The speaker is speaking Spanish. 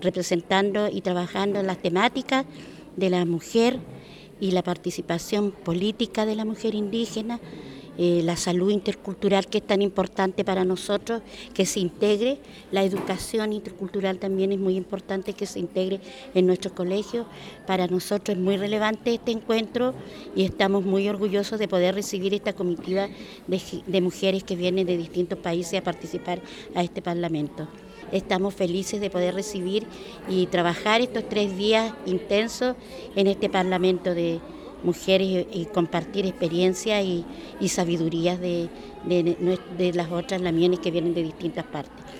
representando y trabajando en las temáticas de la mujer y la participación política de la mujer indígena, la salud intercultural que es tan importante para nosotros, que se integre, la educación intercultural también es muy importante que se integre en nuestros colegios. Para nosotros es muy relevante este encuentro y estamos muy orgullosos de poder recibir esta comitiva de mujeres que vienen de distintos países a participar a este Parlamento. Estamos felices de poder recibir y trabajar estos 3 días intensos en este Parlamento de mujeres y compartir experiencias y sabidurías de las otras lamienes que vienen de distintas partes.